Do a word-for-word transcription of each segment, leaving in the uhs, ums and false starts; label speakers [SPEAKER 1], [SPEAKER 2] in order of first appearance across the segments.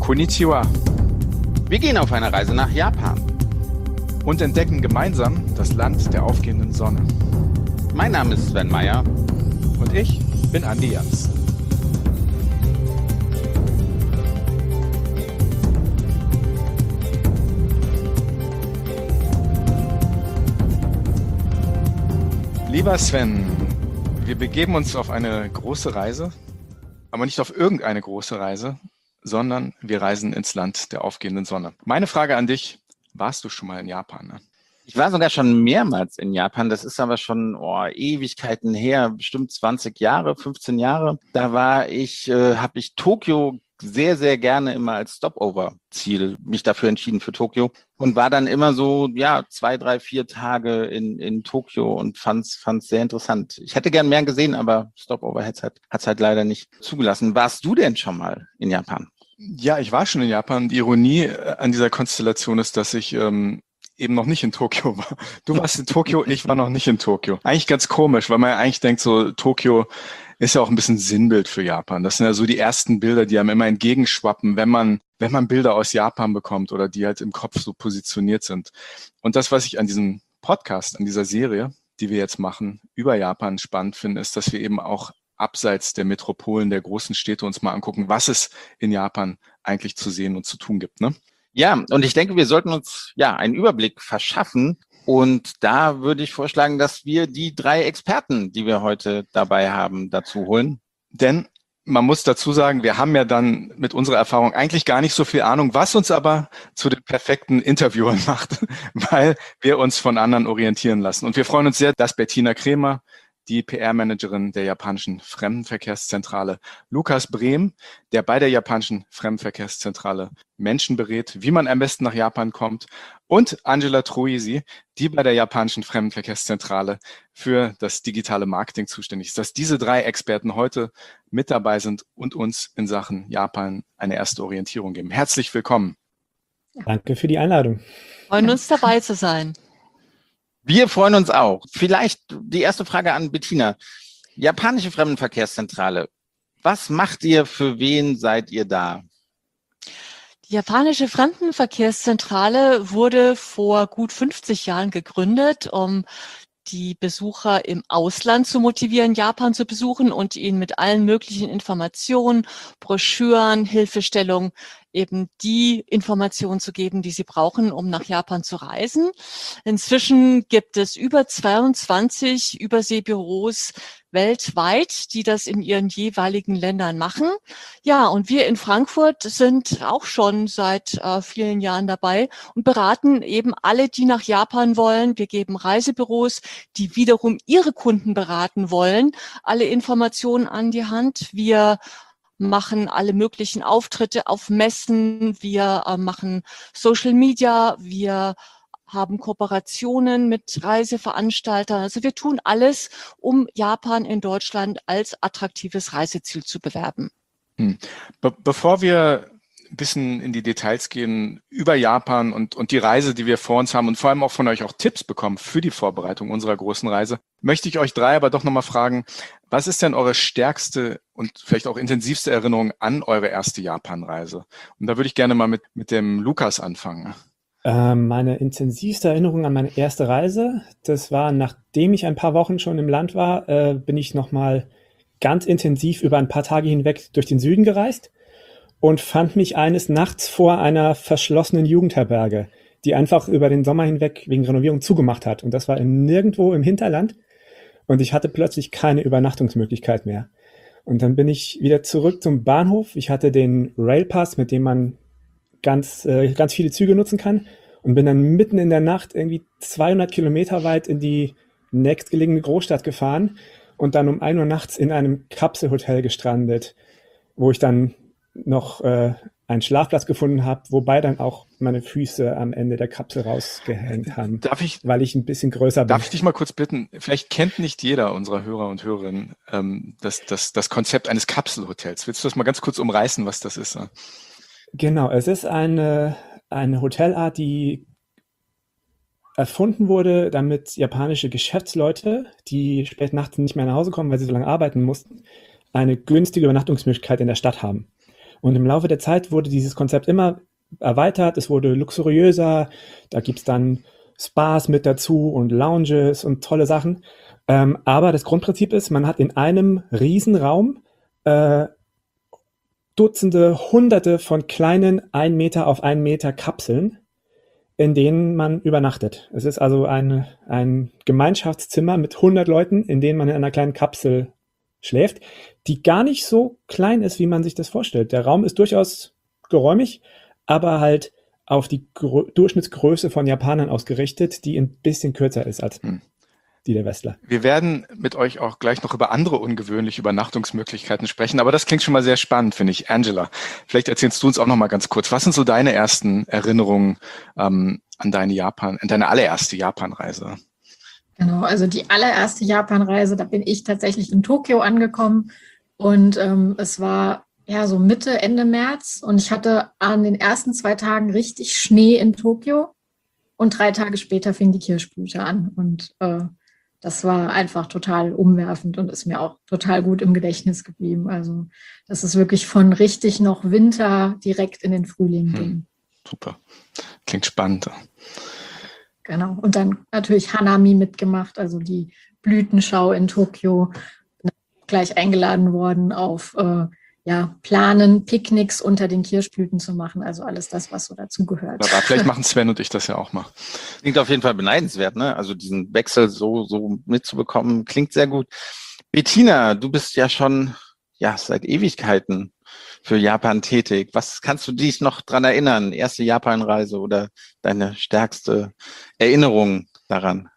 [SPEAKER 1] Konnichiwa.
[SPEAKER 2] Wir gehen auf eine Reise nach Japan.
[SPEAKER 1] Und entdecken gemeinsam das Land der aufgehenden Sonne.
[SPEAKER 2] Mein Name ist Sven Meyer.
[SPEAKER 1] Und ich bin Andi Jans. Lieber Sven, wir begeben uns auf eine große Reise, aber nicht auf irgendeine große Reise, sondern wir reisen ins Land der aufgehenden Sonne. Meine Frage an dich, warst du schon mal in Japan? Ne?
[SPEAKER 2] Ich war sogar schon mehrmals in Japan, das ist aber schon oh, Ewigkeiten her, bestimmt zwanzig Jahre, fünfzehn Jahre. Da war ich, äh, habe ich Tokio sehr, sehr gerne immer als Stopover-Ziel mich dafür entschieden für Tokio und war dann immer so, ja, zwei, drei, vier Tage in, in Tokio und fand's, fand's sehr interessant. Ich hätte gern mehr gesehen, aber Stopover hat's halt, hat's halt leider nicht zugelassen. Warst du denn schon mal in Japan?
[SPEAKER 1] Ja, ich war schon in Japan. Die Ironie an dieser Konstellation ist, dass ich ähm, eben noch nicht in Tokio war. Du warst in Tokio, ich war noch nicht in Tokio. Eigentlich ganz komisch, weil man ja eigentlich denkt, so Tokio ist ja auch ein bisschen Sinnbild für Japan. Das sind ja so die ersten Bilder, die einem immer entgegenschwappen, wenn man wenn man Bilder aus Japan bekommt oder die halt im Kopf so positioniert sind. Und das, was ich an diesem Podcast, an dieser Serie, die wir jetzt machen, über Japan spannend finde, ist, dass wir eben auch abseits der Metropolen, der großen Städte uns mal angucken, was es in Japan eigentlich zu sehen und zu tun gibt, ne?
[SPEAKER 2] Ja, und ich denke, wir sollten uns ja einen Überblick verschaffen. Und da würde ich vorschlagen, dass wir die drei Experten, die wir heute dabei haben, dazu holen.
[SPEAKER 1] Denn man muss dazu sagen, wir haben ja dann mit unserer Erfahrung eigentlich gar nicht so viel Ahnung, was uns aber zu den perfekten Interviewern macht, weil wir uns von anderen orientieren lassen. Und wir freuen uns sehr, dass Bettina Kremer, die P R-Managerin der japanischen Fremdenverkehrszentrale, Lukas Brehm, der bei der japanischen Fremdenverkehrszentrale Menschen berät, wie man am besten nach Japan kommt, und Angela Troisi, die bei der japanischen Fremdenverkehrszentrale für das digitale Marketing zuständig ist. Dass diese drei Experten heute mit dabei sind und uns in Sachen Japan eine erste Orientierung geben. Herzlich willkommen.
[SPEAKER 3] Danke für die Einladung.
[SPEAKER 4] Wir freuen uns, dabei zu sein.
[SPEAKER 2] Wir freuen uns auch. Vielleicht die erste Frage an Bettina. Japanische Fremdenverkehrszentrale. Was macht ihr? Für wen seid ihr da?
[SPEAKER 4] Die japanische Fremdenverkehrszentrale wurde vor gut fünfzig Jahren gegründet, um die Besucher im Ausland zu motivieren, Japan zu besuchen und ihnen mit allen möglichen Informationen, Broschüren, Hilfestellungen eben die Informationen zu geben, die sie brauchen, um nach Japan zu reisen. Inzwischen gibt es über zweiundzwanzig Überseebüros weltweit, die das in ihren jeweiligen Ländern machen. Ja, und wir in Frankfurt sind auch schon seit äh, vielen Jahren dabei und beraten eben alle, die nach Japan wollen. Wir geben Reisebüros, die wiederum ihre Kunden beraten wollen, alle Informationen an die Hand. Wir machen alle möglichen Auftritte auf Messen, wir äh, machen Social Media, wir haben Kooperationen mit Reiseveranstaltern. Also wir tun alles, um Japan in Deutschland als attraktives Reiseziel zu bewerben.
[SPEAKER 1] Hm. Be- bevor wir ein bisschen in die Details gehen über Japan und, und die Reise, die wir vor uns haben und vor allem auch von euch auch Tipps bekommen für die Vorbereitung unserer großen Reise, möchte ich euch drei aber doch nochmal fragen, was ist denn eure stärkste und vielleicht auch intensivste Erinnerung an eure erste Japan-Reise? Und da würde ich gerne mal mit, mit dem Lukas anfangen.
[SPEAKER 3] Ähm, meine intensivste Erinnerung an meine erste Reise, das war, nachdem ich ein paar Wochen schon im Land war, äh, bin ich nochmal ganz intensiv über ein paar Tage hinweg durch den Süden gereist und fand mich eines Nachts vor einer verschlossenen Jugendherberge, die einfach über den Sommer hinweg wegen Renovierung zugemacht hat. Und das war in nirgendwo im Hinterland. Und ich hatte plötzlich keine Übernachtungsmöglichkeit mehr. Und dann bin ich wieder zurück zum Bahnhof. Ich hatte den Railpass, mit dem man ganz, äh, ganz viele Züge nutzen kann. Und bin dann mitten in der Nacht irgendwie zweihundert Kilometer weit in die nächstgelegene Großstadt gefahren und dann um ein Uhr nachts in einem Kapselhotel gestrandet, wo ich dann noch äh, einen Schlafplatz gefunden habe, wobei dann auch meine Füße am Ende der Kapsel rausgehängt haben,
[SPEAKER 1] Darf ich,
[SPEAKER 3] weil ich ein bisschen größer bin.
[SPEAKER 1] darf ich dich mal kurz bitten, vielleicht kennt nicht jeder unserer Hörer und Hörerinnen ähm, das, das, das Konzept eines Kapselhotels. Willst du das mal ganz kurz umreißen, was das ist?
[SPEAKER 3] Genau, es ist eine, eine Hotelart, die erfunden wurde, damit japanische Geschäftsleute, die spät nachts nicht mehr nach Hause kommen, weil sie so lange arbeiten mussten, eine günstige Übernachtungsmöglichkeit in der Stadt haben. Und im Laufe der Zeit wurde dieses Konzept immer erweitert, es wurde luxuriöser, da gibt's dann Spas mit dazu und Lounges und tolle Sachen. Ähm, aber das Grundprinzip ist, man hat in einem Riesenraum äh, Dutzende, Hunderte von kleinen ein Meter auf ein Meter Kapseln, in denen man übernachtet. Es ist also ein, ein Gemeinschaftszimmer mit hundert Leuten, in denen man in einer kleinen Kapsel schläft, die gar nicht so klein ist, wie man sich das vorstellt. Der Raum ist durchaus geräumig, aber halt auf die Grö- Durchschnittsgröße von Japanern ausgerichtet, die ein bisschen kürzer ist als
[SPEAKER 1] Hm.
[SPEAKER 3] die der Westler.
[SPEAKER 1] Wir werden mit euch auch gleich noch über andere ungewöhnliche Übernachtungsmöglichkeiten sprechen, aber das klingt schon mal sehr spannend, finde ich. Angela, vielleicht erzählst du uns auch noch mal ganz kurz, was sind so deine ersten Erinnerungen ähm, an deine Japan, an deine allererste Japanreise?
[SPEAKER 5] Genau, also die allererste Japanreise, da bin ich tatsächlich in Tokio angekommen und ähm, es war ja so Mitte, Ende März und ich hatte an den ersten zwei Tagen richtig Schnee in Tokio und drei Tage später fing die Kirschblüte an und äh, das war einfach total umwerfend und ist mir auch total gut im Gedächtnis geblieben. Also das ist wirklich von richtig noch Winter direkt in den Frühling ging.
[SPEAKER 1] Hm, super, klingt spannend.
[SPEAKER 5] Genau. Und dann natürlich Hanami mitgemacht, also die Blütenschau in Tokio. Bin gleich eingeladen worden auf äh, ja, Planen, Picknicks unter den Kirschblüten zu machen. Also alles das, was so dazugehört.
[SPEAKER 1] Aber vielleicht machen Sven und ich das ja auch mal.
[SPEAKER 2] Klingt auf jeden Fall beneidenswert, ne? Also diesen Wechsel so, so mitzubekommen, klingt sehr gut. Bettina, du bist ja schon ja seit Ewigkeiten für Japan tätig. Was kannst du dich noch dran erinnern? Erste Japanreise oder deine stärkste Erinnerung daran?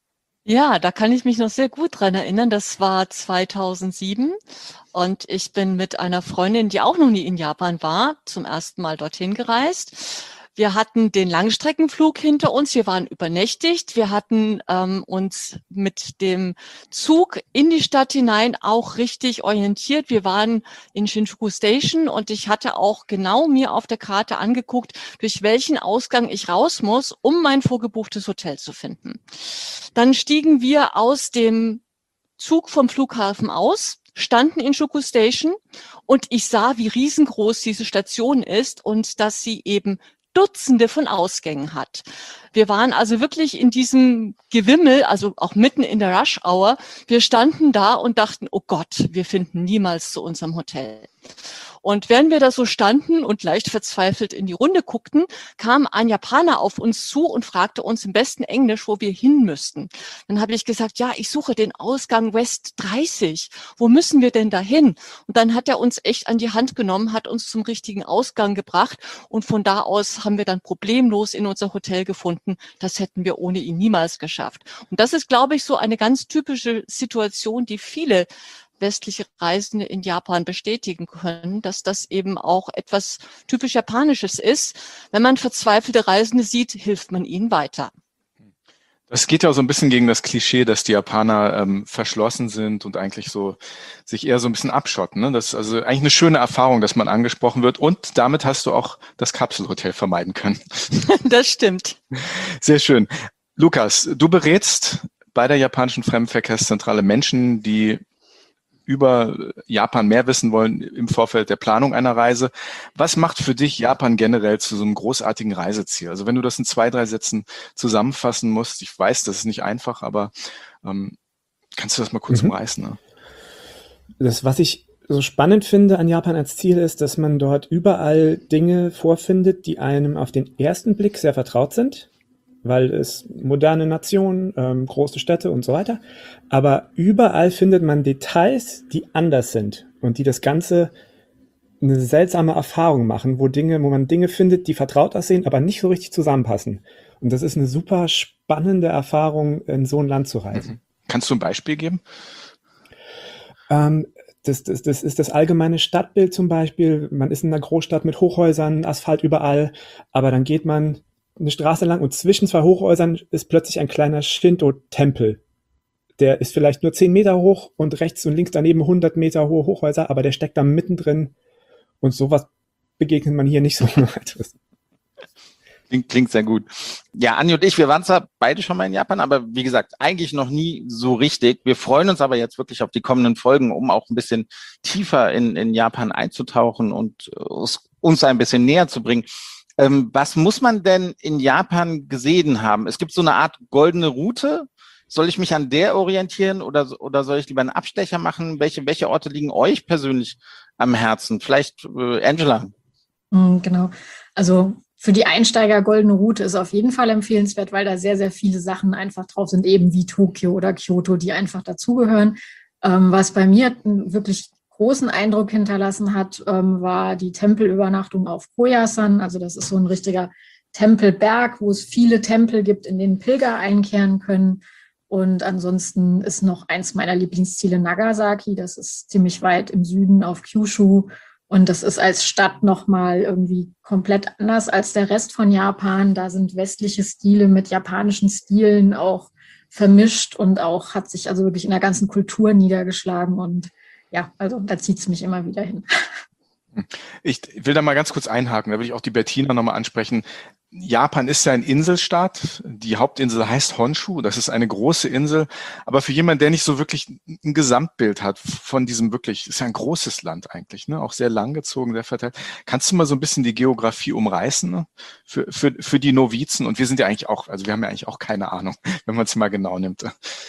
[SPEAKER 4] Ja, da kann ich mich noch sehr gut dran erinnern. Das war zweitausendsieben und ich bin mit einer Freundin, die auch noch nie in Japan war, zum ersten Mal dorthin gereist. Wir hatten den Langstreckenflug hinter uns, wir waren übernächtigt, wir hatten ähm, uns mit dem Zug in die Stadt hinein auch richtig orientiert. Wir waren in Shinjuku Station und ich hatte auch genau mir auf der Karte angeguckt, durch welchen Ausgang ich raus muss, um mein vorgebuchtes Hotel zu finden. Dann stiegen wir aus dem Zug vom Flughafen aus, standen in Shinjuku Station und ich sah, wie riesengroß diese Station ist und dass sie eben Dutzende von Ausgängen hat. Wir waren also wirklich in diesem Gewimmel, also auch mitten in der Rush Hour. Wir standen da und dachten, oh Gott, wir finden niemals zu unserem Hotel. Und während wir da so standen und leicht verzweifelt in die Runde guckten, kam ein Japaner auf uns zu und fragte uns im besten Englisch, wo wir hin müssten. Dann habe ich gesagt, ja, ich suche den Ausgang West dreißig. Wo müssen wir denn da hin? Und dann hat er uns echt an die Hand genommen, hat uns zum richtigen Ausgang gebracht und von da aus haben wir dann problemlos in unser Hotel gefunden. Das hätten wir ohne ihn niemals geschafft. Und das ist, glaube ich, so eine ganz typische Situation, die viele westliche Reisende in Japan bestätigen können, dass das eben auch etwas typisch Japanisches ist. Wenn man verzweifelte Reisende sieht, hilft man ihnen weiter.
[SPEAKER 1] Das geht ja auch so ein bisschen gegen das Klischee, dass die Japaner ähm, verschlossen sind und eigentlich so sich eher so ein bisschen abschotten. Ne? Das ist also eigentlich eine schöne Erfahrung, dass man angesprochen wird und damit hast du auch das Kapselhotel vermeiden können.
[SPEAKER 4] Das stimmt.
[SPEAKER 1] Sehr schön. Lukas, du berätst bei der japanischen Fremdenverkehrszentrale Menschen, die über Japan mehr wissen wollen im Vorfeld der Planung einer Reise. Was macht für dich Japan generell zu so einem großartigen Reiseziel? Also wenn du das in zwei, drei Sätzen zusammenfassen musst, ich weiß, das ist nicht einfach, aber ähm, kannst du das mal kurz
[SPEAKER 3] Mhm.
[SPEAKER 1] umreißen? Ne?
[SPEAKER 3] Das, was ich so spannend finde an Japan als Ziel, ist, dass man dort überall Dinge vorfindet, die einem auf den ersten Blick sehr vertraut sind, weil es moderne Nation, ähm, große Städte und so weiter. Aber überall findet man Details, die anders sind und die das Ganze eine seltsame Erfahrung machen, wo Dinge, wo man Dinge findet, die vertraut aussehen, aber nicht so richtig zusammenpassen. Und das ist eine super spannende Erfahrung, in so ein Land zu reisen.
[SPEAKER 1] Mhm. Kannst du ein Beispiel geben?
[SPEAKER 3] Ähm, das, das, das ist das allgemeine Stadtbild zum Beispiel. Man ist in einer Großstadt mit Hochhäusern, Asphalt überall, aber dann geht man eine Straße lang und zwischen zwei Hochhäusern ist plötzlich ein kleiner Shinto-Tempel. Der ist vielleicht nur zehn Meter hoch und rechts und links daneben hundert Meter hohe Hochhäuser, aber der steckt da mittendrin und sowas begegnet man hier nicht so.
[SPEAKER 2] Klingt, klingt sehr gut. Ja, Anni und ich, wir waren zwar beide schon mal in Japan, aber wie gesagt, eigentlich noch nie so richtig. Wir freuen uns aber jetzt wirklich auf die kommenden Folgen, um auch ein bisschen tiefer in, in Japan einzutauchen und uns, uns ein bisschen näher zu bringen. Ähm, was muss man denn in Japan gesehen haben? Es gibt so eine Art goldene Route. Soll ich mich an der orientieren oder, oder soll ich lieber einen Abstecher machen? Welche, welche Orte liegen euch persönlich am Herzen? Vielleicht äh, Angela.
[SPEAKER 5] Mm, Genau. Also für die Einsteiger Goldene Route ist auf jeden Fall empfehlenswert, weil da sehr, sehr viele Sachen einfach drauf sind, eben wie Tokio oder Kyoto, die einfach dazugehören. Ähm, was bei mir einen wirklich großen Eindruck hinterlassen hat, ähm, war die Tempelübernachtung auf Koyasan. Also das ist so ein richtiger Tempelberg, wo es viele Tempel gibt, in denen Pilger einkehren können. Und ansonsten ist noch eins meiner Lieblingsziele Nagasaki. Das ist ziemlich weit im Süden auf Kyushu. Und das ist als Stadt nochmal irgendwie komplett anders als der Rest von Japan. Da sind westliche Stile mit japanischen Stilen auch vermischt und auch hat sich also wirklich in der ganzen Kultur niedergeschlagen. Und ja, also da zieht es mich immer wieder hin.
[SPEAKER 1] Ich will da mal ganz kurz einhaken, da will ich auch die Bettina nochmal ansprechen. Japan ist ja ein Inselstaat. Die Hauptinsel heißt Honshu. Das ist eine große Insel. Aber für jemanden, der nicht so wirklich ein Gesamtbild hat von diesem wirklich, ist ja ein großes Land eigentlich, ne? Auch sehr langgezogen, sehr verteilt. Kannst du mal so ein bisschen die Geografie umreißen, ne? Für, für, für die Novizen? Und wir sind ja eigentlich auch, also wir haben ja eigentlich auch keine Ahnung, wenn man es mal genau nimmt.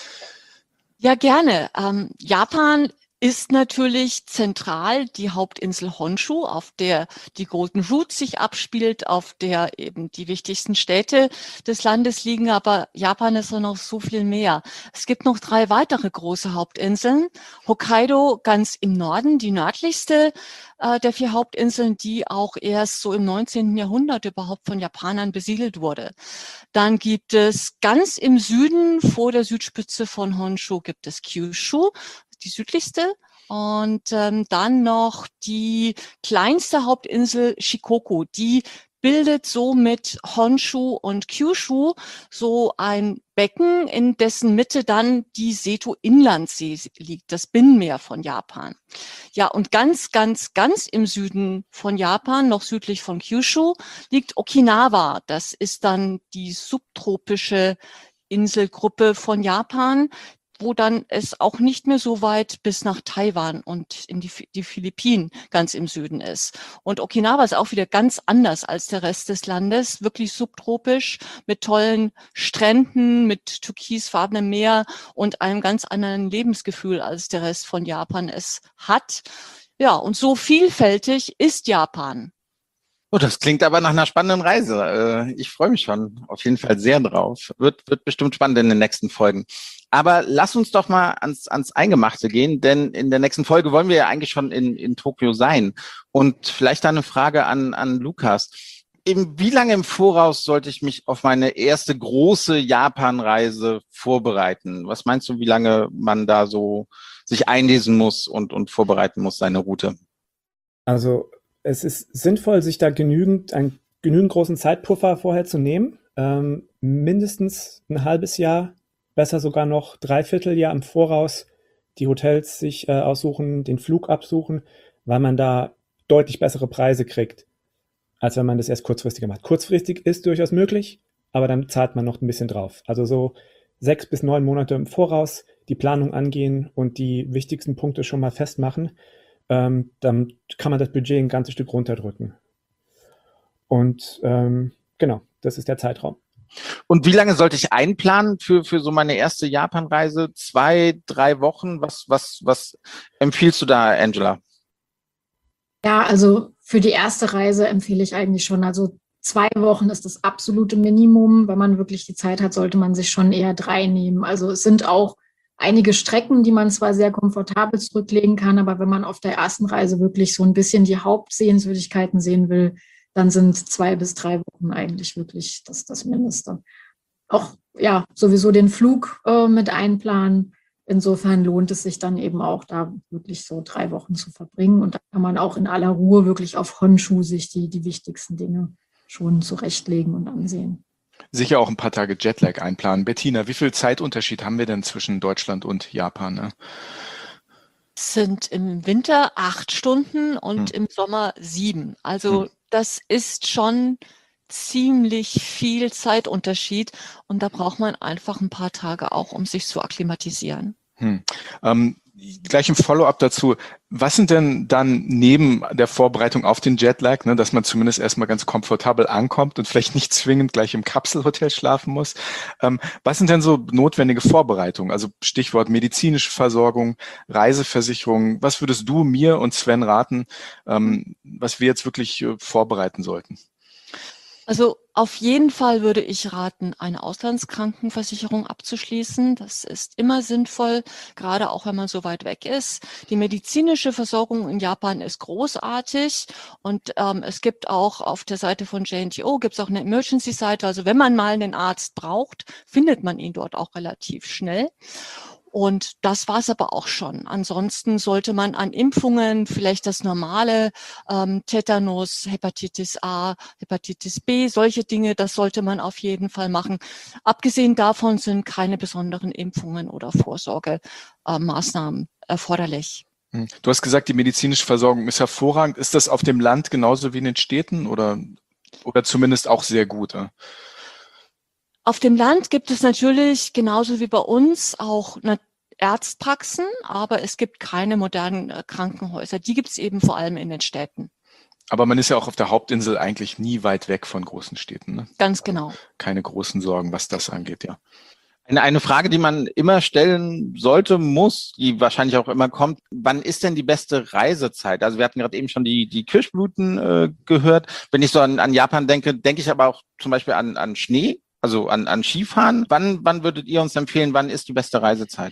[SPEAKER 4] Ja, gerne. Ähm, Japan ist natürlich zentral die Hauptinsel Honshu, auf der die Golden Route sich abspielt, auf der eben die wichtigsten Städte des Landes liegen. Aber Japan ist ja noch so viel mehr. Es gibt noch drei weitere große Hauptinseln. Hokkaido ganz im Norden, die nördlichste äh, der vier Hauptinseln, die auch erst so im neunzehnten Jahrhundert überhaupt von Japanern besiedelt wurde. Dann gibt es ganz im Süden, vor der Südspitze von Honshu, gibt es Kyushu, die südlichste. Und ähm, dann noch die kleinste Hauptinsel Shikoku, die bildet so mit Honshu und Kyushu so ein Becken, in dessen Mitte dann die Seto-Inlandsee liegt, das Binnenmeer von Japan. Ja, und ganz, ganz, ganz im Süden von Japan, noch südlich von Kyushu, liegt Okinawa. Das ist dann die subtropische Inselgruppe von Japan, wo dann es auch nicht mehr so weit bis nach Taiwan und in die, die Philippinen ganz im Süden ist. Und Okinawa ist auch wieder ganz anders als der Rest des Landes, wirklich subtropisch mit tollen Stränden, mit türkisfarbenem Meer und einem ganz anderen Lebensgefühl, als der Rest von Japan es hat. Ja, und so vielfältig ist Japan.
[SPEAKER 2] Oh, das klingt aber nach einer spannenden Reise. Ich freue mich schon auf jeden Fall sehr drauf. Wird, wird bestimmt spannend in den nächsten Folgen. Aber lass uns doch mal ans, ans Eingemachte gehen, denn in der nächsten Folge wollen wir ja eigentlich schon in, in Tokio sein. Und vielleicht da eine Frage an, an Lukas. Eben, wie lange im Voraus sollte ich mich auf meine erste große Japan-Reise vorbereiten? Was meinst du, wie lange man da so sich einlesen muss und, und vorbereiten muss, seine Route?
[SPEAKER 3] Also es ist sinnvoll, sich da genügend, einen genügend großen Zeitpuffer vorher zu nehmen. Ähm, mindestens ein halbes Jahr, besser sogar noch dreiviertel Jahr im Voraus die Hotels sich äh, aussuchen, den Flug absuchen, weil man da deutlich bessere Preise kriegt, als wenn man das erst kurzfristiger macht. Kurzfristig ist durchaus möglich, aber dann zahlt man noch ein bisschen drauf. Also so sechs bis neun Monate im Voraus die Planung angehen und die wichtigsten Punkte schon mal festmachen. Ähm, dann kann man das Budget ein ganzes Stück runterdrücken. Und ähm, genau, das ist der Zeitraum.
[SPEAKER 2] Und wie lange sollte ich einplanen für, für so meine erste Japan-Reise? Zwei, drei Wochen? Was, was, was empfiehlst du da, Angela?
[SPEAKER 5] Ja, also für die erste Reise empfehle ich eigentlich schon, also zwei Wochen ist das absolute Minimum. Wenn man wirklich die Zeit hat, sollte man sich schon eher drei nehmen. Also es sind auch einige Strecken, die man zwar sehr komfortabel zurücklegen kann, aber wenn man auf der ersten Reise wirklich so ein bisschen die Hauptsehenswürdigkeiten sehen will, dann sind zwei bis drei Wochen eigentlich wirklich das, das Mindeste. Auch ja, sowieso den Flug äh, mit einplanen. Insofern lohnt es sich dann eben auch, da wirklich so drei Wochen zu verbringen. Und da kann man auch in aller Ruhe wirklich auf Honshu sich die, die wichtigsten Dinge schon zurechtlegen und ansehen.
[SPEAKER 1] Sicher auch ein paar Tage Jetlag einplanen. Bettina, wie viel Zeitunterschied haben wir denn zwischen Deutschland und Japan? Ne?
[SPEAKER 4] Es sind im Winter acht Stunden und hm. im Sommer sieben. Also hm. das ist schon ziemlich viel Zeitunterschied und da braucht man einfach ein paar Tage auch, um sich zu akklimatisieren.
[SPEAKER 1] Hm. Ähm, gleich im Follow-up dazu. Was sind denn dann neben der Vorbereitung auf den Jetlag, ne, dass man zumindest erstmal ganz komfortabel ankommt und vielleicht nicht zwingend gleich im Kapselhotel schlafen muss, ähm, was sind denn so notwendige Vorbereitungen? Also Stichwort medizinische Versorgung, Reiseversicherung. Was würdest du mir und Sven raten, ähm, was wir jetzt wirklich äh, vorbereiten sollten?
[SPEAKER 4] Also auf jeden Fall würde ich raten, eine Auslandskrankenversicherung abzuschließen. Das ist immer sinnvoll, gerade auch wenn man so weit weg ist. Die medizinische Versorgung in Japan ist großartig und ähm, es gibt auch auf der Seite von J and J O gibt es auch eine Emergency-Seite. Also wenn man mal einen Arzt braucht, findet man ihn dort auch relativ schnell. Und das war es aber auch schon. Ansonsten sollte man an Impfungen vielleicht das normale ähm, Tetanus, Hepatitis A, Hepatitis B, solche Dinge, das sollte man auf jeden Fall machen. Abgesehen davon sind keine besonderen Impfungen oder Vorsorgemaßnahmen äh, erforderlich.
[SPEAKER 1] Du hast gesagt, die medizinische Versorgung ist hervorragend. Ist das auf dem Land genauso wie in den Städten oder, oder zumindest auch sehr gut? Ja?
[SPEAKER 4] Auf dem Land gibt es natürlich genauso wie bei uns auch eine Arztpraxen, aber es gibt keine modernen Krankenhäuser. Die gibt es eben vor allem in den Städten.
[SPEAKER 1] Aber man ist ja auch auf der Hauptinsel eigentlich nie weit weg von großen Städten. Ne?
[SPEAKER 4] Ganz genau.
[SPEAKER 1] Keine großen Sorgen, was das angeht, ja.
[SPEAKER 2] Eine, eine Frage, die man immer stellen sollte, muss, die wahrscheinlich auch immer kommt, wann ist denn die beste Reisezeit? Also wir hatten gerade eben schon die, die Kirschblüten äh, gehört. Wenn ich so an, an Japan denke, denke ich aber auch zum Beispiel an, an Schnee. Also an, an Skifahren. Wann, wann würdet ihr uns empfehlen, wann ist die beste Reisezeit?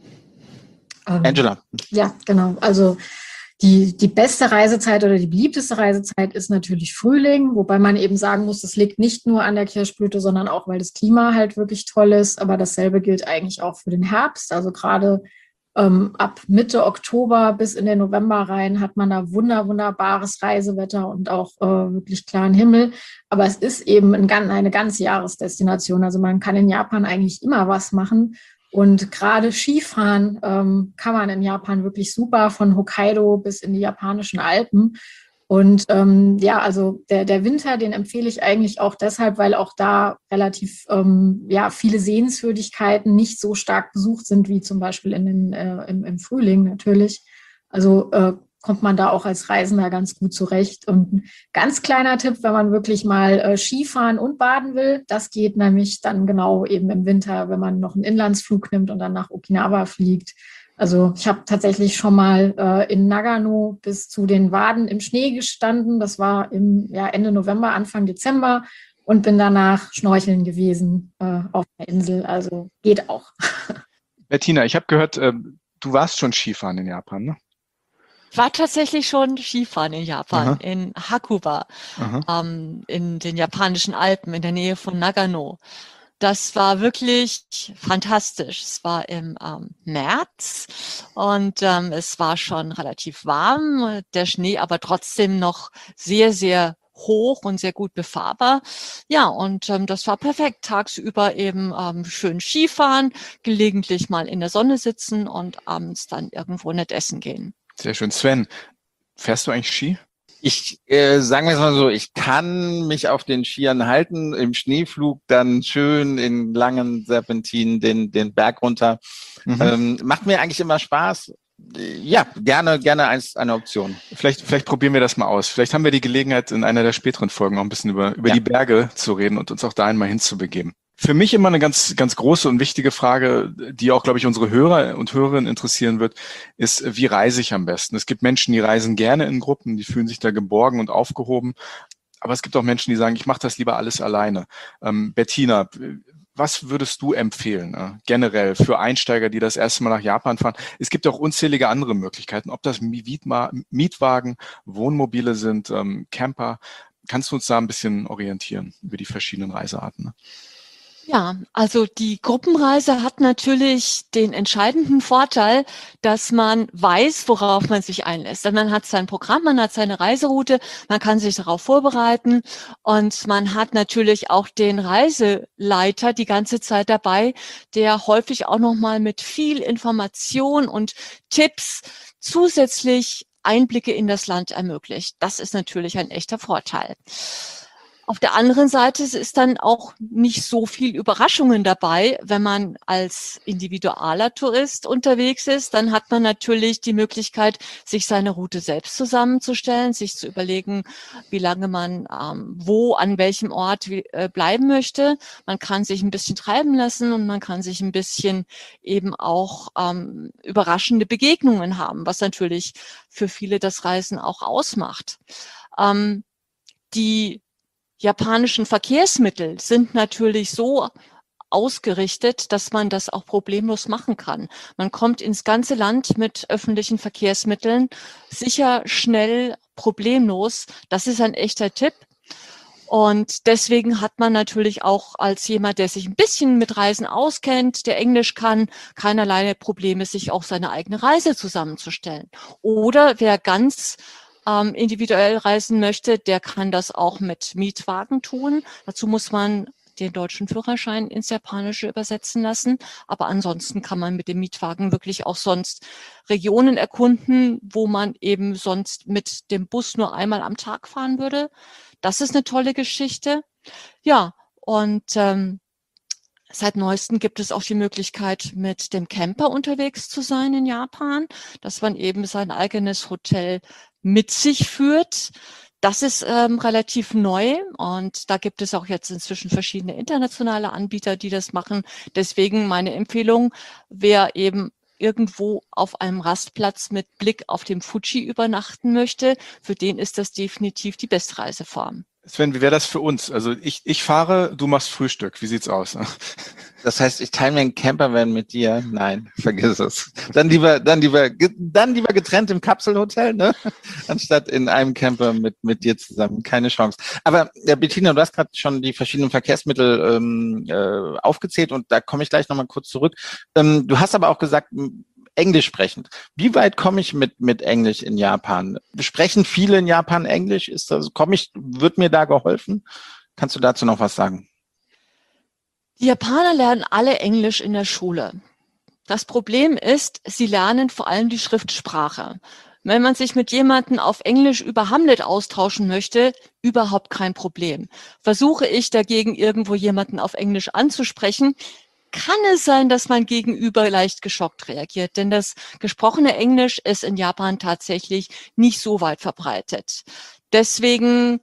[SPEAKER 5] Ähm,
[SPEAKER 2] Angela.
[SPEAKER 5] Ja, genau. Also die, die beste Reisezeit oder die beliebteste Reisezeit ist natürlich Frühling, wobei man eben sagen muss, das liegt nicht nur an der Kirschblüte, sondern auch, weil das Klima halt wirklich toll ist. Aber dasselbe gilt eigentlich auch für den Herbst. Also gerade ähm, ab Mitte Oktober bis in den November rein hat man da wunder, wunderbares Reisewetter und auch äh, wirklich klaren Himmel. Aber es ist eben ein, eine ganze Jahresdestination. Also man kann in Japan eigentlich immer was machen. Und gerade Skifahren ähm, kann man in Japan wirklich super, von Hokkaido bis in die japanischen Alpen. Und ähm, ja, also der, der Winter, den empfehle ich eigentlich auch deshalb, weil auch da relativ ähm, ja, viele Sehenswürdigkeiten nicht so stark besucht sind, wie zum Beispiel in den, äh, im, im Frühling natürlich. Also äh, kommt man da auch als Reisender ganz gut zurecht. Und ein ganz kleiner Tipp, wenn man wirklich mal äh, Skifahren und baden will, das geht nämlich dann genau eben im Winter, wenn man noch einen Inlandsflug nimmt und dann nach Okinawa fliegt. Also ich habe tatsächlich schon mal äh, in Nagano bis zu den Waden im Schnee gestanden. Das war im ja, Ende November, Anfang Dezember und bin danach schnorcheln gewesen äh, auf der Insel. Also geht auch.
[SPEAKER 1] Bettina, ich habe gehört, äh, du warst schon Skifahren in Japan, ne?
[SPEAKER 4] Ich war tatsächlich schon Skifahren in Japan,
[SPEAKER 1] Aha.
[SPEAKER 4] in Hakuba, ähm, in den japanischen Alpen in der Nähe von Nagano. Das war wirklich fantastisch. Es war im ähm, März und ähm, es war schon relativ warm, der Schnee aber trotzdem noch sehr, sehr hoch und sehr gut befahrbar. Ja, und ähm, das war perfekt. Tagsüber eben ähm, schön Skifahren, gelegentlich mal in der Sonne sitzen und abends dann irgendwo nett essen gehen.
[SPEAKER 1] Sehr schön. Sven, fährst du eigentlich Ski?
[SPEAKER 2] Ich äh, sagen wir es mal so, ich kann mich auf den Skiern halten, im Schneeflug dann schön in langen Serpentinen den, den Berg runter. Mhm. Ähm, macht mir eigentlich immer Spaß. Ja, gerne, gerne als eine Option.
[SPEAKER 1] Vielleicht, vielleicht probieren wir das mal aus. Vielleicht haben wir die Gelegenheit, in einer der späteren Folgen auch ein bisschen über, über
[SPEAKER 2] ja.
[SPEAKER 1] die Berge zu reden und uns auch da einmal hinzubegeben. Für mich immer eine ganz, ganz große und wichtige Frage, die auch, glaube ich, unsere Hörer und Hörerinnen interessieren wird, ist, wie reise ich am besten? Es gibt Menschen, die reisen gerne in Gruppen, die fühlen sich da geborgen und aufgehoben. Aber es gibt auch Menschen, die sagen, ich mache das lieber alles alleine. Ähm, Bettina, was würdest du empfehlen, äh, generell für Einsteiger, die das erste Mal nach Japan fahren? Es gibt auch unzählige andere Möglichkeiten, ob das Mietwagen, Wohnmobile sind, ähm, Camper. Kannst du uns da ein bisschen orientieren über die verschiedenen Reisearten? Ne?
[SPEAKER 4] Ja, also die Gruppenreise hat natürlich den entscheidenden Vorteil, dass man weiß, worauf man sich einlässt. Man hat sein Programm, man hat seine Reiseroute, man kann sich darauf vorbereiten und man hat natürlich auch den Reiseleiter die ganze Zeit dabei, der häufig auch nochmal mit viel Information und Tipps zusätzlich Einblicke in das Land ermöglicht. Das ist natürlich ein echter Vorteil. Auf der anderen Seite ist dann auch nicht so viel Überraschungen dabei. Wenn man als individualer Tourist unterwegs ist, dann hat man natürlich die Möglichkeit, sich seine Route selbst zusammenzustellen, sich zu überlegen, wie lange man ähm, wo, an welchem Ort wie, äh, bleiben möchte. Man kann sich ein bisschen treiben lassen und man kann sich ein bisschen eben auch ähm, überraschende Begegnungen haben, was natürlich für viele das Reisen auch ausmacht. Ähm, die japanischen Verkehrsmittel sind natürlich so ausgerichtet, dass man das auch problemlos machen kann. Man kommt ins ganze Land mit öffentlichen Verkehrsmitteln sicher, schnell, problemlos. Das ist ein echter Tipp. Und deswegen hat man natürlich auch als jemand, der sich ein bisschen mit Reisen auskennt, der Englisch kann, keinerlei Probleme, sich auch seine eigene Reise zusammenzustellen. Oder wer ganz ähm, individuell reisen möchte, der kann das auch mit Mietwagen tun. Dazu muss man den deutschen Führerschein ins Japanische übersetzen lassen. Aber ansonsten kann man mit dem Mietwagen wirklich auch sonst Regionen erkunden, wo man eben sonst mit dem Bus nur einmal am Tag fahren würde. Das ist eine tolle Geschichte. Ja, und ähm, seit neuestem gibt es auch die Möglichkeit, mit dem Camper unterwegs zu sein in Japan, dass man eben sein eigenes Hotel mit sich führt. Das ist ähm, relativ neu und da gibt es auch jetzt inzwischen verschiedene internationale Anbieter, die das machen. Deswegen meine Empfehlung, wer eben irgendwo auf einem Rastplatz mit Blick auf den Fuji übernachten möchte, für den ist das definitiv die beste Reiseform.
[SPEAKER 1] Sven, wie wäre das für uns? Also ich, ich fahre, du machst Frühstück. Wie sieht's aus?
[SPEAKER 2] Das heißt, ich teile mir einen Campervan mit dir? Nein, vergiss es. Dann lieber, dann lieber, dann lieber getrennt im Kapselhotel, ne? Anstatt in einem Camper mit mit dir zusammen. Keine Chance. Aber ja, Bettina, du hast gerade schon die verschiedenen Verkehrsmittel ähm, äh, aufgezählt und da komme ich gleich nochmal kurz zurück. Ähm, du hast aber auch gesagt, Englisch sprechend. Wie weit komme ich mit mit Englisch in Japan? Sprechen viele in Japan Englisch? Ist das, komme ich, wird mir da geholfen? Kannst du dazu noch was sagen?
[SPEAKER 4] Die Japaner lernen alle Englisch in der Schule. Das Problem ist, sie lernen vor allem die Schriftsprache. Wenn man sich mit jemandem auf Englisch über Hamlet austauschen möchte, überhaupt kein Problem. Versuche ich dagegen irgendwo jemanden auf Englisch anzusprechen, kann es sein, dass mein Gegenüber leicht geschockt reagiert, denn das gesprochene Englisch ist in Japan tatsächlich nicht so weit verbreitet. Deswegen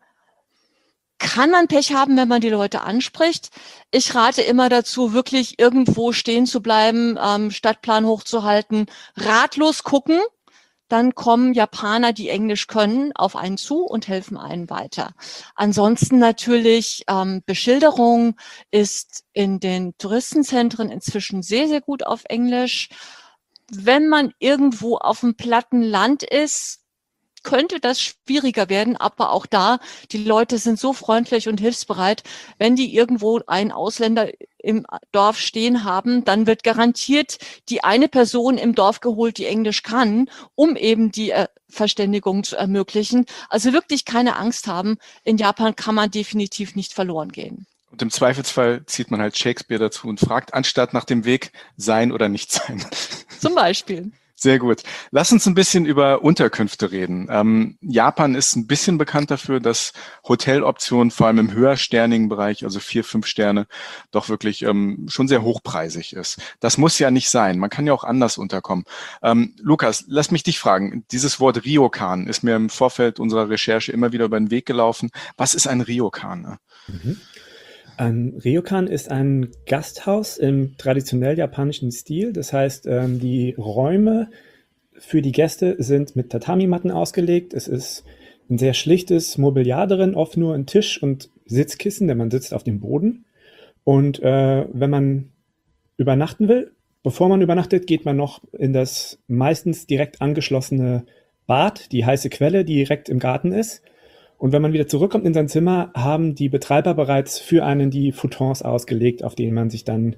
[SPEAKER 4] kann man Pech haben, wenn man die Leute anspricht. Ich rate immer dazu, wirklich irgendwo stehen zu bleiben, ähm, Stadtplan hochzuhalten, ratlos gucken. Dann kommen Japaner, die Englisch können, auf einen zu und helfen einen weiter. Ansonsten natürlich ähm, Beschilderung ist in den Touristenzentren inzwischen sehr, sehr gut auf Englisch. Wenn man irgendwo auf dem platten Land ist, könnte das schwieriger werden, aber auch da, die Leute sind so freundlich und hilfsbereit. Wenn die irgendwo einen Ausländer im Dorf stehen haben, dann wird garantiert die eine Person im Dorf geholt, die Englisch kann, um eben die äh, Verständigung zu ermöglichen. Also wirklich keine Angst haben. In Japan kann man definitiv nicht verloren gehen.
[SPEAKER 1] Und im Zweifelsfall zieht man halt Shakespeare dazu und fragt, anstatt nach dem Weg sein oder nicht sein.
[SPEAKER 4] Zum Beispiel.
[SPEAKER 1] Sehr gut. Lass uns ein bisschen über Unterkünfte reden. Ähm, Japan ist ein bisschen bekannt dafür, dass Hoteloptionen vor allem im höhersternigen Bereich, also vier, fünf Sterne, doch wirklich ähm, schon sehr hochpreisig ist. Das muss ja nicht sein. Man kann ja auch anders unterkommen. Ähm, Lukas, lass mich dich fragen. Dieses Wort Ryokan ist mir im Vorfeld unserer Recherche immer wieder über den Weg gelaufen. Was ist ein Ryokan?
[SPEAKER 3] Mhm. Ein Ryokan ist ein Gasthaus im traditionell japanischen Stil. Das heißt, ähm, die Räume für die Gäste sind mit Tatami-Matten ausgelegt. Es ist ein sehr schlichtes Mobiliar drin, oft nur ein Tisch und Sitzkissen, denn man sitzt auf dem Boden. Und äh, wenn man übernachten will, bevor man übernachtet, geht man noch in das meistens direkt angeschlossene Bad, die heiße Quelle, die direkt im Garten ist. Und wenn man wieder zurückkommt in sein Zimmer, haben die Betreiber bereits für einen die Futons ausgelegt, auf denen man sich dann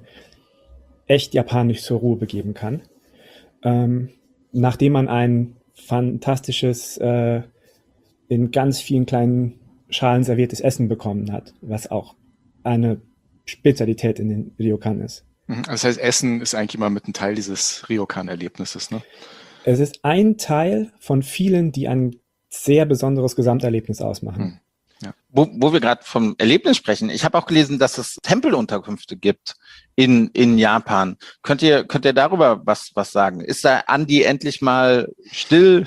[SPEAKER 3] echt japanisch zur Ruhe begeben kann. Ähm, nachdem man ein fantastisches, äh, in ganz vielen kleinen Schalen serviertes Essen bekommen hat, was auch eine Spezialität in den Ryokan ist.
[SPEAKER 1] Das heißt, Essen ist eigentlich immer mit ein Teil dieses Ryokan-Erlebnisses, ne?
[SPEAKER 3] Es ist ein Teil von vielen, die ein sehr besonderes Gesamterlebnis ausmachen.
[SPEAKER 1] Hm. Ja.
[SPEAKER 2] Wo, wo wir gerade vom Erlebnis sprechen, ich habe auch gelesen, dass es Tempelunterkünfte gibt in in Japan. Könnt ihr könnt ihr darüber was was sagen? Ist da Andi endlich mal still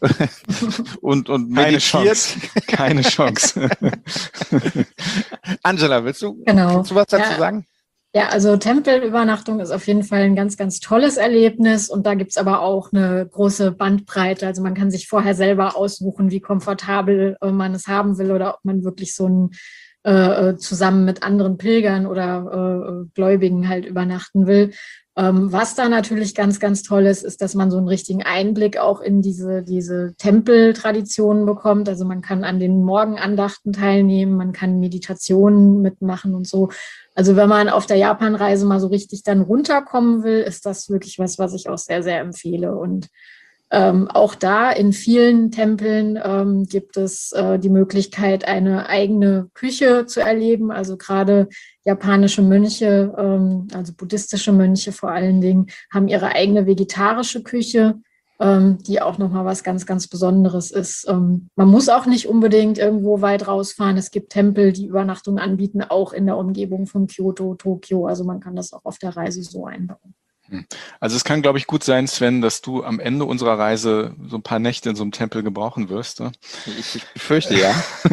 [SPEAKER 2] und und meditiert?
[SPEAKER 1] Keine Chance. Keine Chance.
[SPEAKER 2] Angela, willst du,
[SPEAKER 5] Genau.
[SPEAKER 2] kannst du was dazu
[SPEAKER 5] Ja.
[SPEAKER 2] sagen?
[SPEAKER 5] Ja, also Tempelübernachtung ist auf jeden Fall ein ganz, ganz tolles Erlebnis und da gibt's aber auch eine große Bandbreite. Also man kann sich vorher selber aussuchen, wie komfortabel äh, man es haben will oder ob man wirklich so ein äh, zusammen mit anderen Pilgern oder äh, Gläubigen halt übernachten will. Ähm, was da natürlich ganz, ganz toll ist, ist, dass man so einen richtigen Einblick auch in diese, diese Tempeltraditionen bekommt. Also man kann an den Morgenandachten teilnehmen, man kann Meditationen mitmachen und so. Also wenn man auf der Japanreise mal so richtig dann runterkommen will, ist das wirklich was, was ich auch sehr, sehr empfehle. Und ähm, auch da in vielen Tempeln ähm, gibt es äh, die Möglichkeit, eine eigene Küche zu erleben. Also gerade japanische Mönche, ähm, also buddhistische Mönche vor allen Dingen, haben ihre eigene vegetarische Küche, ähm, die auch nochmal was ganz, ganz Besonderes ist. Ähm, man muss auch nicht unbedingt irgendwo weit rausfahren. Es gibt Tempel, die Übernachtung anbieten, auch in der Umgebung von Kyoto, Tokio. Also man kann das auch auf der Reise so einbauen.
[SPEAKER 1] Also es kann, glaube ich, gut sein, Sven, dass du am Ende unserer Reise so ein paar Nächte in so einem Tempel gebrauchen wirst. Ne?
[SPEAKER 2] Ich, ich befürchte, ja.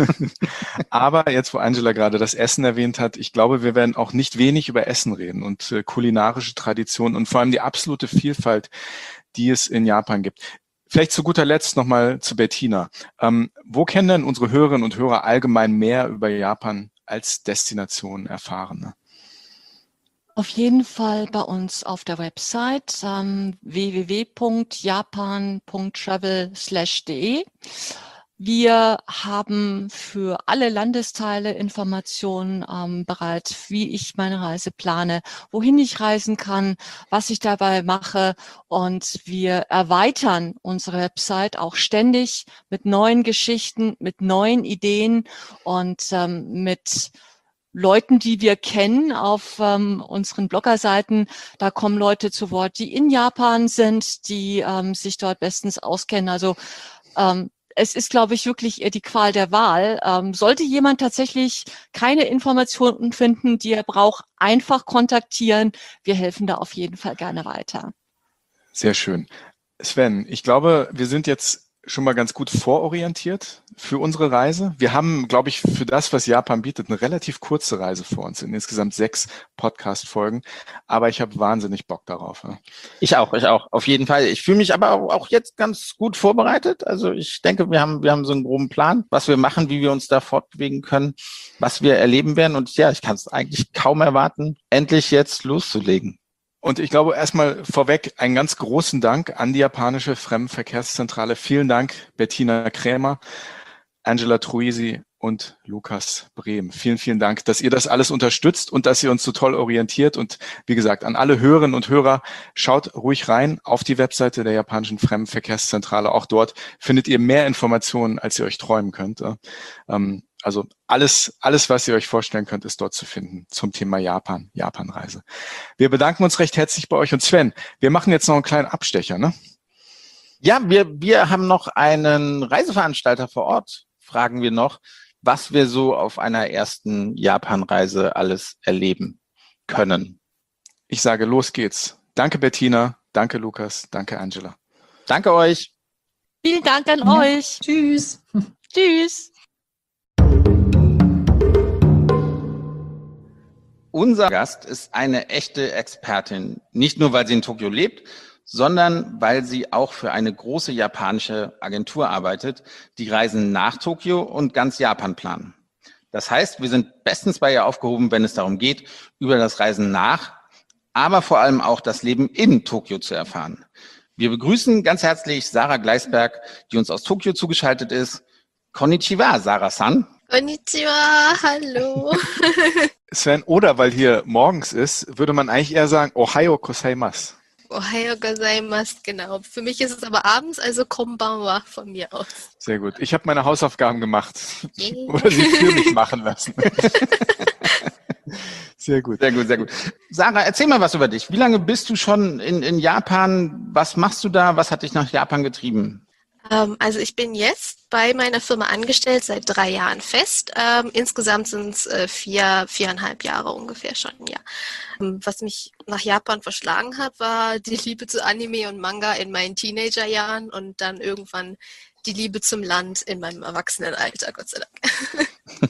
[SPEAKER 1] Aber jetzt, wo Angela gerade das Essen erwähnt hat, ich glaube, wir werden auch nicht wenig über Essen reden und äh, kulinarische Traditionen und vor allem die absolute Vielfalt, die es in Japan gibt. Vielleicht zu guter Letzt nochmal zu Bettina. Ähm, wo können denn unsere Hörerinnen und Hörer allgemein mehr über Japan als Destination erfahren? Ne?
[SPEAKER 4] Auf jeden Fall bei uns auf der Website ähm, w w w punkt japan punkt travel slash de. Wir haben für alle Landesteile Informationen ähm, bereit, wie ich meine Reise plane, wohin ich reisen kann, was ich dabei mache. Und wir erweitern unsere Website auch ständig mit neuen Geschichten, mit neuen Ideen und ähm, mit Leuten, die wir kennen auf ähm, unseren Bloggerseiten. Da kommen Leute zu Wort, die in Japan sind, die ähm, sich dort bestens auskennen. Also ähm, es ist, glaube ich, wirklich eher die Qual der Wahl. Ähm, sollte jemand tatsächlich keine Informationen finden, die er braucht, einfach kontaktieren. Wir helfen da auf jeden Fall gerne weiter.
[SPEAKER 1] Sehr schön. Sven, ich glaube, wir sind jetzt schon mal ganz gut vororientiert für unsere Reise. Wir haben, glaube ich, für das, was Japan bietet, eine relativ kurze Reise vor uns, in insgesamt sechs Podcast-Folgen. Aber ich habe wahnsinnig Bock darauf. Ja.
[SPEAKER 2] Ich auch, ich auch, auf jeden Fall. Ich fühle mich aber auch jetzt ganz gut vorbereitet. Also ich denke, wir haben, wir haben so einen groben Plan, was wir machen, wie wir uns da fortbewegen können, was wir erleben werden. Und ja, ich kann es eigentlich kaum erwarten, endlich jetzt loszulegen.
[SPEAKER 1] Und ich glaube, erstmal vorweg einen ganz großen Dank an die japanische Fremdenverkehrszentrale. Vielen Dank, Bettina Krämer, Angela Truisi und Lukas Brehm. Vielen, vielen Dank, dass ihr das alles unterstützt und dass ihr uns so toll orientiert. Und wie gesagt, an alle Hörerinnen und Hörer, schaut ruhig rein auf die Webseite der japanischen Fremdenverkehrszentrale. Auch dort findet ihr mehr Informationen, als ihr euch träumen könnt. Also alles, alles, was ihr euch vorstellen könnt, ist dort zu finden zum Thema Japan, Japanreise. Wir bedanken uns recht herzlich bei euch. Und Sven, wir machen jetzt noch einen kleinen Abstecher, ne?
[SPEAKER 2] Ja, wir, wir haben noch einen Reiseveranstalter vor Ort, fragen wir noch, was wir so auf einer ersten Japanreise alles erleben können.
[SPEAKER 1] Ich sage, los geht's. Danke, Bettina. Danke, Lukas. Danke, Angela.
[SPEAKER 2] Danke euch.
[SPEAKER 4] Vielen Dank an
[SPEAKER 5] Ja.
[SPEAKER 4] euch.
[SPEAKER 5] Tschüss.
[SPEAKER 4] Tschüss.
[SPEAKER 2] Unser Gast ist eine echte Expertin, nicht nur, weil sie in Tokio lebt, sondern weil sie auch für eine große japanische Agentur arbeitet, die Reisen nach Tokio und ganz Japan planen. Das heißt, wir sind bestens bei ihr aufgehoben, wenn es darum geht, über das Reisen nach, aber vor allem auch das Leben in Tokio zu erfahren. Wir begrüßen ganz herzlich Sarah Gleisberg, die uns aus Tokio zugeschaltet ist. Konnichiwa, Sarah-san.
[SPEAKER 6] Konnichiwa, hallo.
[SPEAKER 1] Sven, oder weil hier morgens ist, würde man eigentlich eher sagen, Ohayo gozaimasu.
[SPEAKER 6] Ohayo gozaimasu, genau. Für mich ist es aber abends, also konbanwa von mir aus.
[SPEAKER 1] Sehr gut. Ich habe meine Hausaufgaben gemacht.
[SPEAKER 6] Yeah.
[SPEAKER 1] Oder sie für mich machen lassen. Sehr gut.
[SPEAKER 2] Sehr gut, sehr gut. Sarah, erzähl mal was über dich. Wie lange bist du schon in, in Japan? Was machst du da? Was hat dich nach Japan getrieben?
[SPEAKER 6] Ähm, also ich bin jetzt bei meiner Firma angestellt, seit drei Jahren fest. Ähm, insgesamt sind es äh, vier, viereinhalb Jahre ungefähr schon, ja. Ähm, was mich nach Japan verschlagen hat, war die Liebe zu Anime und Manga in meinen Teenagerjahren und dann irgendwann die Liebe zum Land in meinem Erwachsenenalter, Gott sei Dank.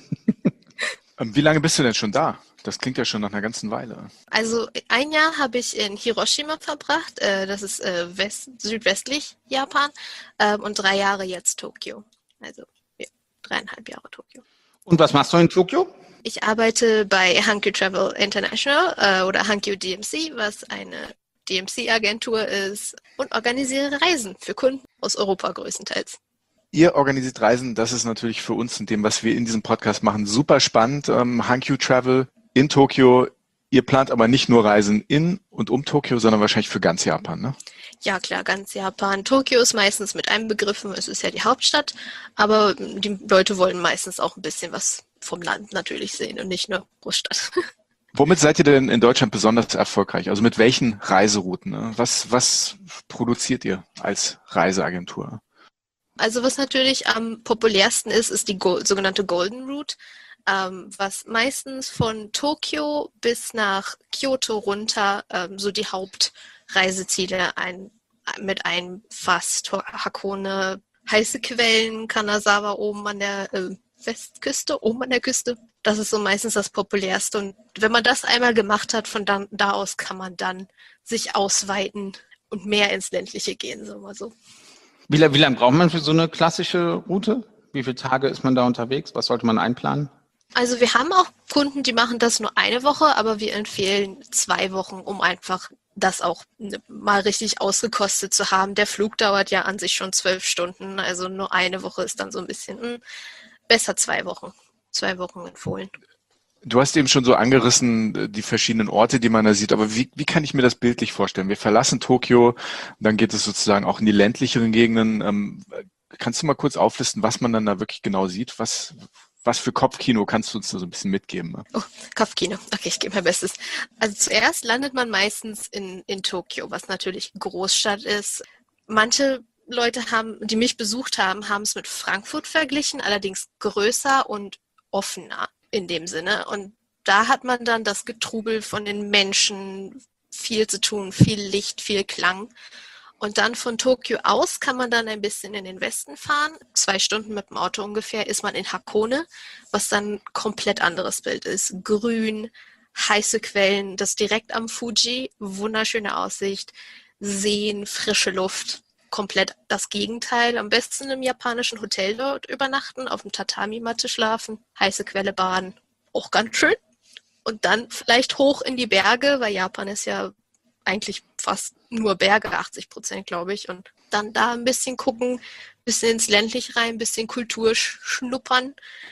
[SPEAKER 1] Wie lange bist du denn schon da? Das klingt ja schon nach einer ganzen Weile.
[SPEAKER 6] Also ein Jahr habe ich in Hiroshima verbracht, äh, das ist äh, west, südwestlich Japan, ähm, und drei Jahre jetzt Tokio. Also ja, dreieinhalb Jahre Tokio.
[SPEAKER 2] Und was machst du in Tokio?
[SPEAKER 6] Ich arbeite bei Hankyu Travel International äh, oder Hankyu D M C, was eine D M C-Agentur ist, und organisiere Reisen für Kunden aus Europa größtenteils.
[SPEAKER 1] Ihr organisiert Reisen, das ist natürlich für uns in dem, was wir in diesem Podcast machen, super spannend. Ähm, Hankyu Travel in Tokio. Ihr plant aber nicht nur Reisen in und um Tokio, sondern wahrscheinlich für ganz Japan, ne?
[SPEAKER 6] Ja klar, ganz Japan. Tokio ist meistens mit einbegriffen, es ist ja die Hauptstadt, aber die Leute wollen meistens auch ein bisschen was vom Land natürlich sehen und nicht nur Großstadt.
[SPEAKER 1] Womit seid ihr denn in Deutschland besonders erfolgreich? Also mit welchen Reiserouten? Ne? Was, was produziert ihr als Reiseagentur?
[SPEAKER 6] Also was natürlich am populärsten ist, ist die Go- sogenannte Golden Route, ähm, was meistens von Tokio bis nach Kyoto runter ähm, so die Hauptreiseziele ein, mit einfasst. Hakone, heiße Quellen, Kanazawa oben an der äh, Westküste, oben an der Küste. Das ist so meistens das Populärste. Und wenn man das einmal gemacht hat, von dann, da aus kann man dann sich ausweiten und mehr ins Ländliche gehen, sagen wir mal so.
[SPEAKER 2] Wie, wie lange braucht man für so eine klassische Route? Wie viele Tage ist man da unterwegs? Was sollte man einplanen?
[SPEAKER 6] Also wir haben auch Kunden, die machen das nur eine Woche, aber wir empfehlen zwei Wochen, um einfach das auch mal richtig ausgekostet zu haben. Der Flug dauert ja an sich schon zwölf Stunden, also nur eine Woche ist dann so ein bisschen mh, besser zwei Wochen. Zwei Wochen empfohlen.
[SPEAKER 1] Du hast eben schon so angerissen, die verschiedenen Orte, die man da sieht, aber wie, wie kann ich mir das bildlich vorstellen? Wir verlassen Tokio, dann geht es sozusagen auch in die ländlicheren Gegenden. Ähm, kannst du mal kurz auflisten, was man dann da wirklich genau sieht? Was, was für Kopfkino kannst du uns da so ein bisschen mitgeben? Ne?
[SPEAKER 6] Oh, Kopfkino. Okay, ich gebe mein Bestes. Also zuerst landet man meistens in, in Tokio, was natürlich Großstadt ist. Manche Leute haben, die mich besucht haben, haben es mit Frankfurt verglichen, allerdings größer und offener in dem Sinne. Und da hat man dann das Getrubel von den Menschen, viel zu tun, viel Licht, viel Klang. Und dann von Tokio aus kann man dann ein bisschen in den Westen fahren. Zwei Stunden mit dem Auto ungefähr ist man in Hakone, was dann ein komplett anderes Bild ist. Grün, heiße Quellen, das direkt am Fuji, wunderschöne Aussicht, Seen, frische Luft. Komplett das Gegenteil. Am besten im japanischen Hotel dort übernachten, auf dem Tatami-Matte schlafen, heiße Quelle baden. Auch ganz schön. Und dann vielleicht hoch in die Berge, weil Japan ist ja eigentlich fast nur Berge, achtzig Prozent, glaube ich. Und dann da ein bisschen gucken, ein bisschen ins ländliche rein, ein bisschen Kultur schnuppern,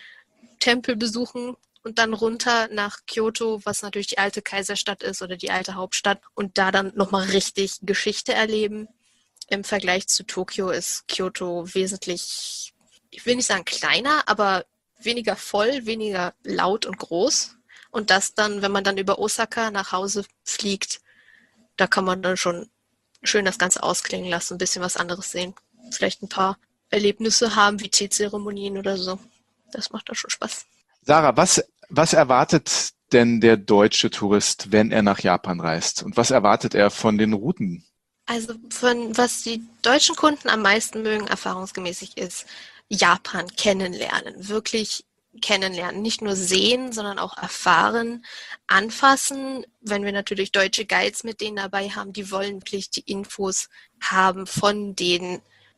[SPEAKER 6] Tempel besuchen und dann runter nach Kyoto, was natürlich die alte Kaiserstadt ist oder die alte Hauptstadt. Und da dann nochmal richtig Geschichte erleben. Im Vergleich zu Tokio ist Kyoto wesentlich, ich will nicht sagen kleiner, aber weniger voll, weniger laut und groß. Und das dann, wenn man dann über Osaka nach Hause fliegt, da kann man dann schon schön das Ganze ausklingen lassen, ein bisschen was anderes sehen. Vielleicht ein paar Erlebnisse haben, wie Teezeremonien oder so. Das macht dann schon Spaß.
[SPEAKER 1] Sarah, was, was erwartet denn der deutsche Tourist, wenn er nach Japan reist? Und was erwartet er von den Routen?
[SPEAKER 6] Also von was die deutschen Kunden am meisten mögen, erfahrungsgemäß ist, Japan kennenlernen, wirklich kennenlernen, nicht nur sehen, sondern auch erfahren, anfassen. Wenn wir natürlich deutsche Guides mit denen dabei haben, die wollen wirklich die Infos haben von den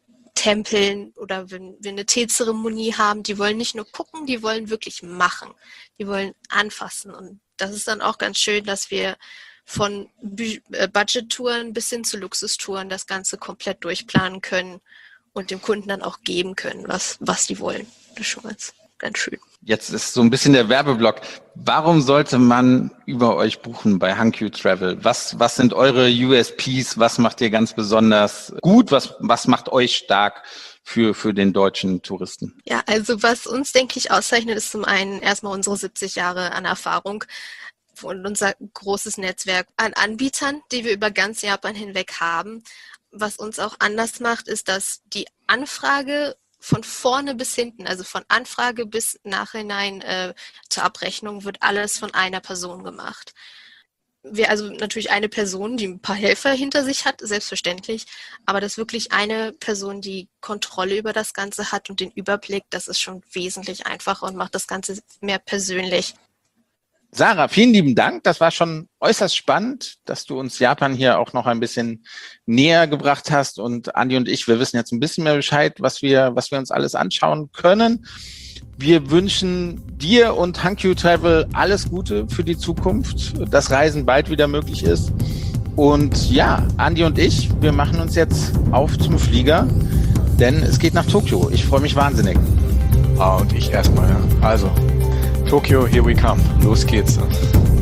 [SPEAKER 6] Tempeln oder wenn wir eine Teezeremonie haben, die wollen nicht nur gucken, die wollen wirklich machen, die wollen anfassen. Und das ist dann auch ganz schön, dass wir von Budget-Touren bis hin zu Luxustouren das Ganze komplett durchplanen können und dem Kunden dann auch geben können, was, was die wollen. Das ist schon ganz, ganz schön.
[SPEAKER 2] Jetzt ist so ein bisschen der Werbeblock. Warum sollte man über euch buchen bei Hankyu Travel? Was, was sind eure U S Ps? Was macht ihr ganz besonders gut? Was, was macht euch stark für, für den deutschen Touristen?
[SPEAKER 6] Ja, also was uns, denke ich, auszeichnet, ist zum einen erstmal unsere siebzig Jahre an Erfahrung. und unser großes Netzwerk an Anbietern, die wir über ganz Japan hinweg haben. Was uns auch anders macht, ist, dass die Anfrage von vorne bis hinten, also von Anfrage bis nachhinein äh, zur Abrechnung, wird alles von einer Person gemacht. Wir also natürlich eine Person, die ein paar Helfer hinter sich hat, selbstverständlich, aber dass wirklich eine Person die Kontrolle über das Ganze hat und den Überblick, das ist schon wesentlich einfacher und macht das Ganze mehr persönlich.
[SPEAKER 2] Sarah, vielen lieben Dank. Das war schon äußerst spannend, dass du uns Japan hier auch noch ein bisschen näher gebracht hast. Und Andi und ich, wir wissen jetzt ein bisschen mehr Bescheid, was wir, was wir uns alles anschauen können. Wir wünschen dir und Hankyu Travel alles Gute für die Zukunft, dass Reisen bald wieder möglich ist. Und ja, Andi und ich, wir machen uns jetzt auf zum Flieger, denn es geht nach Tokio. Ich freue mich wahnsinnig.
[SPEAKER 1] Ah, und ich erstmal, ja. Also, Tokio, here we come. Los geht's.